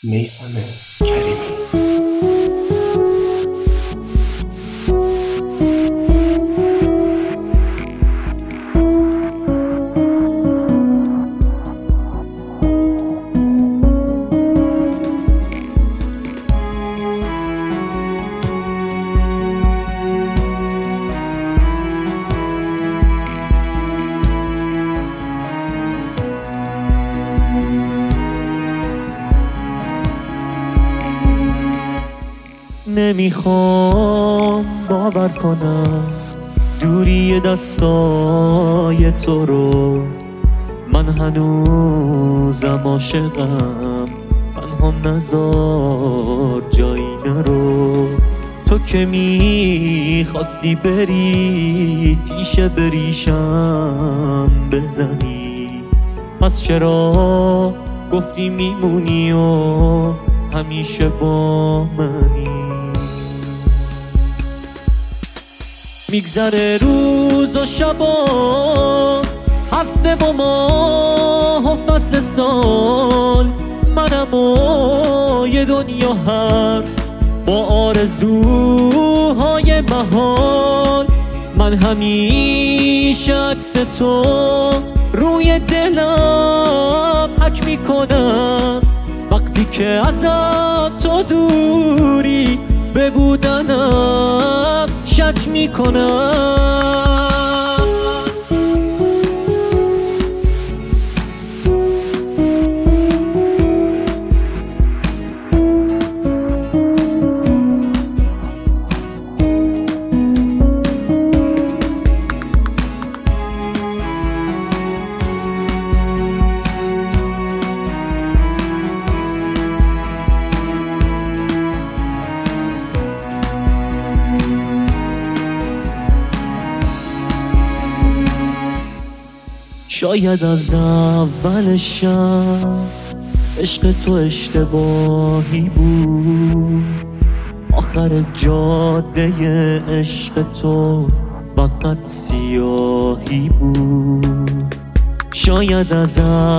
میثم کریمی. نمیخوام باور کنم دوری دستای تو رو، من هنوزم عاشقم، تنها نذار جایی نرو. تو که میخواستی بری تیشه بریشم بزنی، پس چرا گفتی میمونی و همیشه با منی؟ میگذره روز و شبا، هفته و ماه و فصل سال، منم و یه دنیا حرف با آرزوهای محال. من همیشه عکس تو روی دلم حک میکنم، وقتی که ازت تو دوری به بودنم شک میکنم. شاید از اولشم عشق تو اشتباهی بود، آخر جاده عشق تو فقط سیاهی بود. شاید از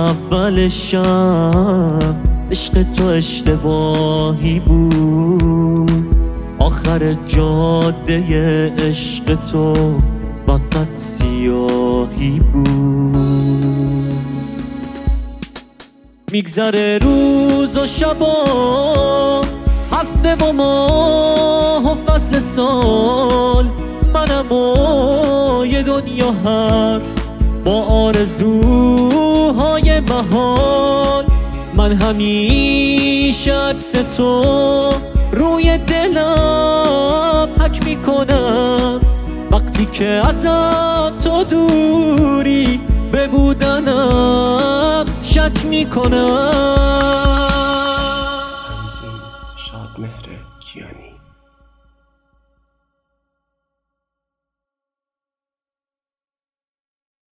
اولشم عشق تو اشتباهی بود، آخر جاده عشق تو فقط سیاهی بود. میگذره روز و شبا، هفته و ماه و فصل سال، منم و یه دنیا حرف با آرزوهای محال. من همیشه عکس تو روی دلم حک میکنم، وقتی که ازت تو دوری به بودنم شک میکنم. تنظیم شادمهر کیانی.